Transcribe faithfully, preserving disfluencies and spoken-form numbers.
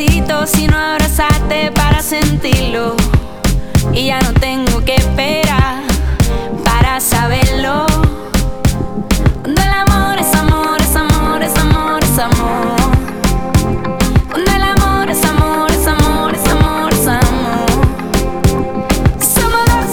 necesito sino abrazarte para sentirlo. Y ya no tengo que